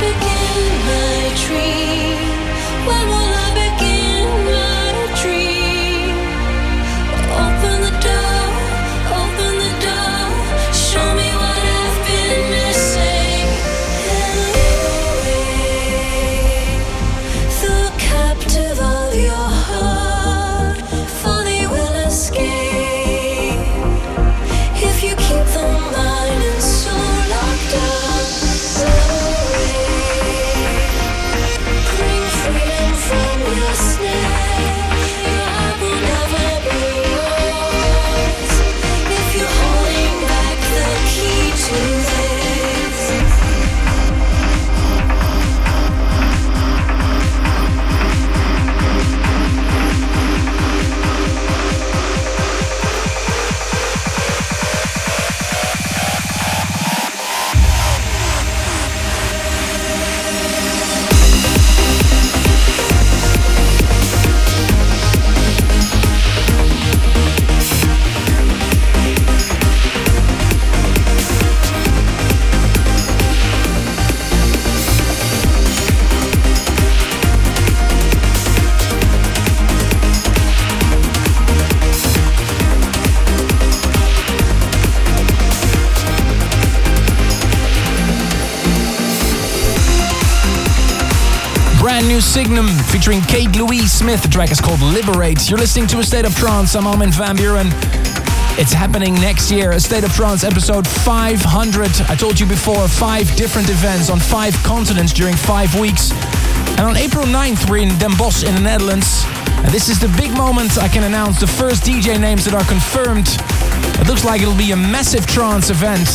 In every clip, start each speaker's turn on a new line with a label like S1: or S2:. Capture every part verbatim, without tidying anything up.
S1: New Signum featuring Kate Louise Smith. The track is called Liberate. You're listening to A State of Trance. I'm Armin van Buuren. It's happening next year. A State of Trance episode five hundred. I told you before, five different events on five continents during five weeks. And on April ninth, we're in Den Bosch in the Netherlands. And this is the big moment I can announce the first D J names that are confirmed. It looks like it'll be a massive trance event.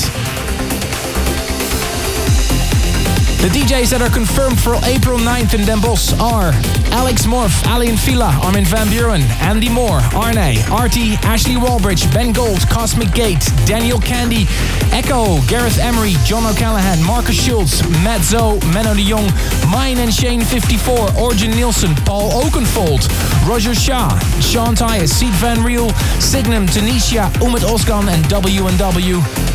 S1: The D Js that are confirmed for April ninth in Den Bosch are Alex Morph, Alien Fila, Armin van Buuren, Andy Moore, Arne, Artie, Ashley Walbridge, Ben Gold, Cosmic Gate, Daniel Candy, Echo, Gareth Emery, John O'Callaghan, Marcus Schultz, Matt Zoe, Menno de Jong, Mine and Shane fifty-four, Origin Nielsen, Paul Oakenfold, Roger Shah, Sean Tyas, Seed Van Riel, Signum, Tanisha, Umut Ozkan and W and W.